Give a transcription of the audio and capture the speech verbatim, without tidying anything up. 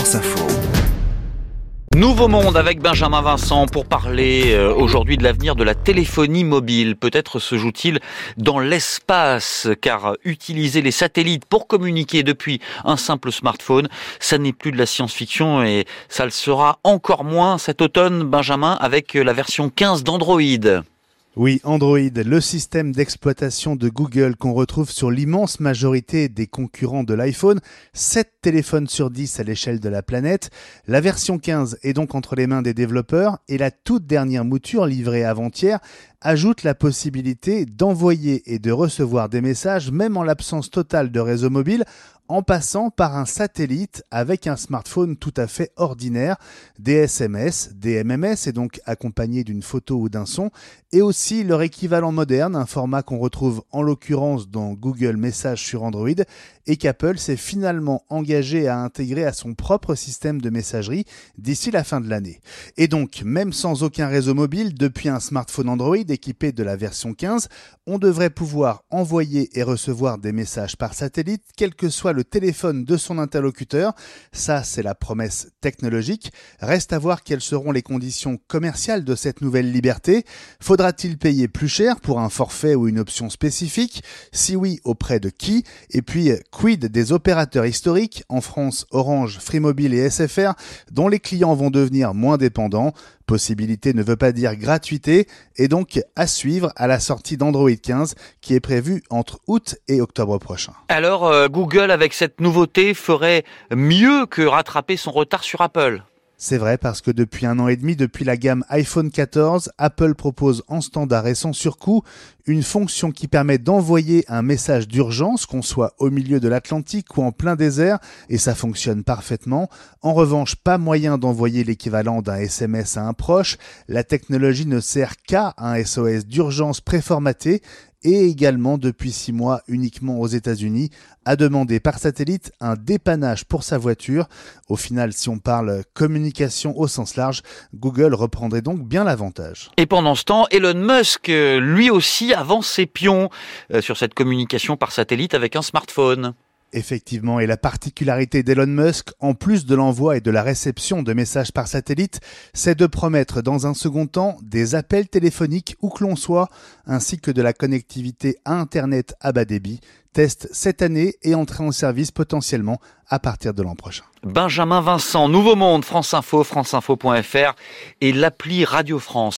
France Info. Nouveau monde avec Benjamin Vincent pour parler euh, aujourd'hui de l'avenir de la téléphonie mobile. Peut-être se joue-t-il dans l'espace, car utiliser les satellites pour communiquer depuis un simple smartphone, ça n'est plus de la science-fiction et ça le sera encore moins cet automne, Benjamin, avec la version quinze d'Android. Oui, Android, le système d'exploitation de Google qu'on retrouve sur l'immense majorité des concurrents de l'iPhone, sept téléphones sur dix à l'échelle de la planète. La version quinze est donc entre les mains des développeurs et la toute dernière mouture livrée avant-hier ajoute la possibilité d'envoyer et de recevoir des messages même en l'absence totale de réseau mobile, en passant par un satellite avec un smartphone tout à fait ordinaire, des S M S, des M M S et donc accompagné d'une photo ou d'un son, et aussi leur équivalent moderne, un format qu'on retrouve en l'occurrence dans Google Messages sur Android et qu'Apple s'est finalement engagé à intégrer à son propre système de messagerie d'ici la fin de l'année. Et donc, même sans aucun réseau mobile, depuis un smartphone Android équipé de la version quinze, on devrait pouvoir envoyer et recevoir des messages par satellite, quel que soit le téléphone de son interlocuteur. Ça, c'est la promesse technologique. Reste à voir quelles seront les conditions commerciales de cette nouvelle liberté. Faudra-t-il payer plus cher pour un forfait ou une option spécifique ? Si oui, auprès de qui ? Et puis, quid des opérateurs historiques, en France, Orange, Free Mobile et S F R, dont les clients vont devenir moins dépendants ? Possibilité ne veut pas dire gratuité, et donc à suivre à la sortie d'Android quinze qui est prévue entre août et octobre prochain. Alors, euh, Google, avec cette nouveauté, ferait mieux que rattraper son retard sur Apple ? C'est vrai parce que depuis un an et demi, depuis la gamme iPhone quatorze, Apple propose en standard et sans surcoût une fonction qui permet d'envoyer un message d'urgence, qu'on soit au milieu de l'Atlantique ou en plein désert, et ça fonctionne parfaitement. En revanche, pas moyen d'envoyer l'équivalent d'un S M S à un proche. La technologie ne sert qu'à un S O S d'urgence préformaté et également depuis six mois uniquement aux États-Unis, à demander par satellite un dépannage pour sa voiture. Au final, si on parle communication au sens large, Google reprendrait donc bien l'avantage. Et pendant ce temps, Elon Musk, lui aussi, avance ses pions sur cette communication par satellite avec un smartphone. Effectivement, et la particularité d'Elon Musk, en plus de l'envoi et de la réception de messages par satellite, c'est de promettre dans un second temps des appels téléphoniques où que l'on soit, ainsi que de la connectivité à Internet à bas débit. Test cette année et entrée en service potentiellement à partir de l'an prochain. Benjamin Vincent, Nouveau Monde, France Info, franceinfo point f r et l'appli Radio France.